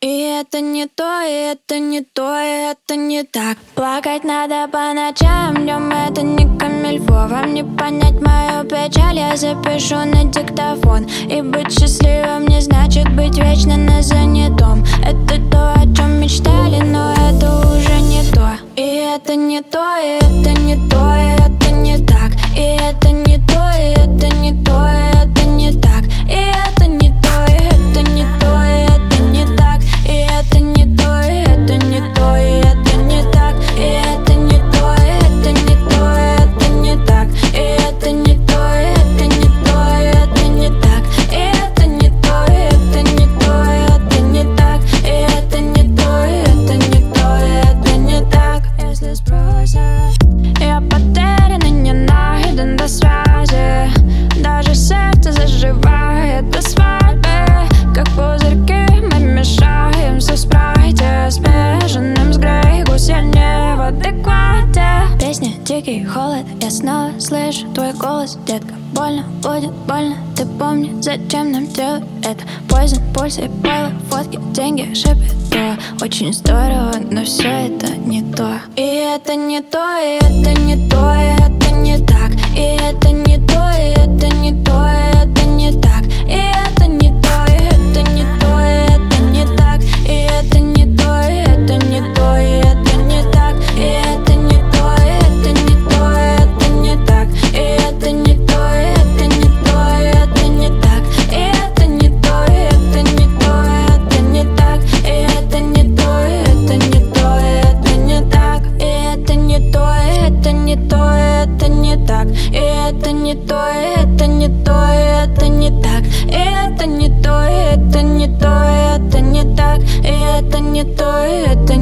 И это не то, и это не то, и это не так. Плакать надо по ночам, днем это не камильфо. Вам не понять мою печаль, я запишу на диктофон. И быть счастливым не значит быть вечно на занятом. Это то, о чем мечтали, но это уже не то. И это не то, и это не то, и это не так. И это не то, и это не то, и это не так. И это не то, и это не то, и это не так. И это не то, и это не то, и это не так. И это не то, и это не то, и это не так. И это не то, и это не то, и это не так. И это не то, и это не то, и это не так. И это не то, и это не то, и это не так. Если спросят, я потерян и не найден до связи. Даже сердце заживает до свадьбы. Как пузырьки мы мешаемся в спрайте. С беженым с Грей Гус я не в адеквате. Песня «Дикий холод», я снова слышу твой голос. Детка, больно, будет больно. Ты помни, зачем нам делать это. Poison, пульс и пойло, фотки, деньги, шипит то. Очень здорово, но все это не то. И это не то, и это не то, и это не так. И это не то, и это не то, и это не так. И это не то, и это не то, и это не так. И это не то, и это не то, и это не так. И это не то, и это не то, и это не так. И это не то, и это не то, и это не так. И это не то, и это не то, и это не так. И это не то, и это не то, и это не так. И это не то, и это не то, и это не так. И это не то, и это не то, и это не так. И это не то, и это не то, и это не так. И это не то, и это